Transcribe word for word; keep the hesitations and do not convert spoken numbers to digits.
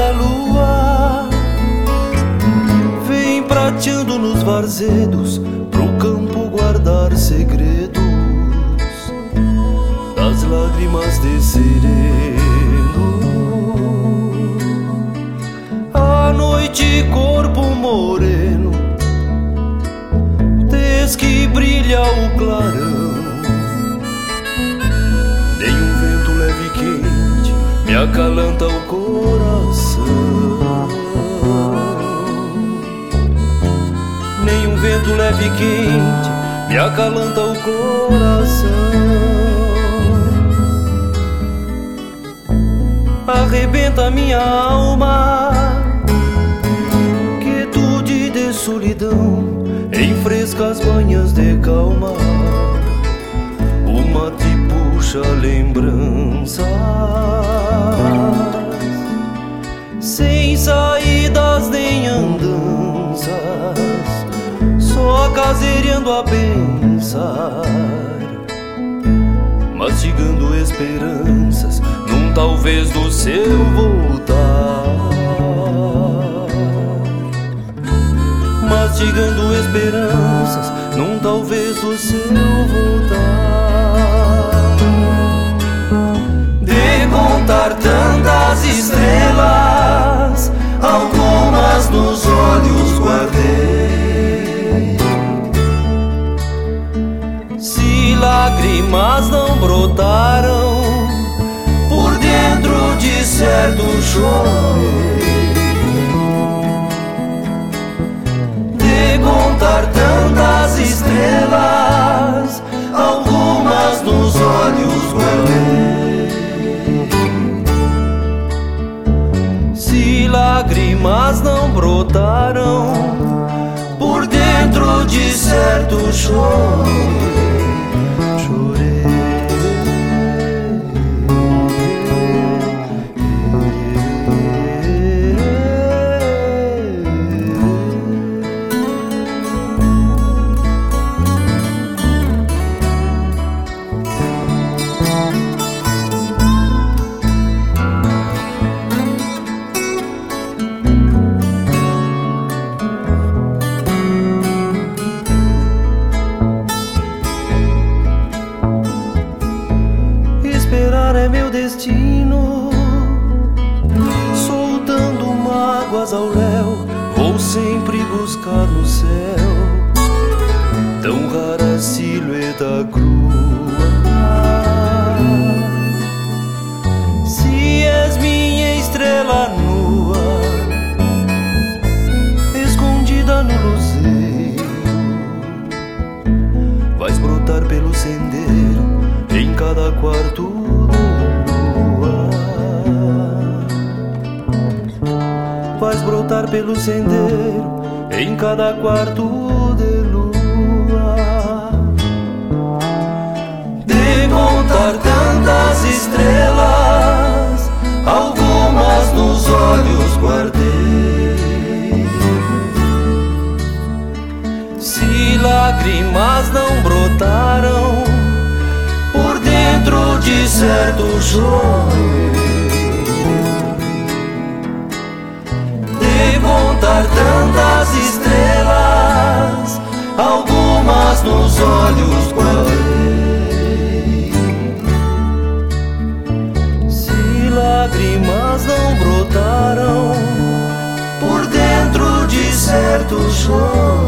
da lua vem prateando nos varzedos pro campo guardar segredos das lágrimas de sereno. A noite, corpo moreno, tez que brilha o clarão. Nenhum vento leve e quente me acalanta o coração. Nenhum vento leve e quente me acalanta o coração. Arrebenta minha alma, quietude de solidão, enfresca as manhãs de calma. O mate puxa lembranças, sem saídas nem andanças, só caseirando a pensar, mastigando esperanças num talvez do seu voltar. Mastigando esperanças num talvez do seu voltar. De contar tantas estrelas, algumas nos olhos guardei. Se lágrimas não brotaram, por dentro de certo chorei. De contar tantas estrelas, algumas nos olhos guardei. Se lágrimas não brotaram, por dentro de certo chorei. Esperar é meu destino, soltando mágoas ao léu, vou sempre buscar no céu tão rara silhueta crua. Se és minha estrela nua, escondida no luzeiro, vais brotar pelo sendeiro em cada quarto de lua. Vais brotar pelo sendeiro em cada quarto de lua. De contar tantas estrelas, algumas nos olhos guardei. Se lágrimas não brotaram, por dentro de certo chorei. De contar tantas estrelas, algumas nos olhos guardei. Se lágrimas não brotaram, por dentro de certo chorei.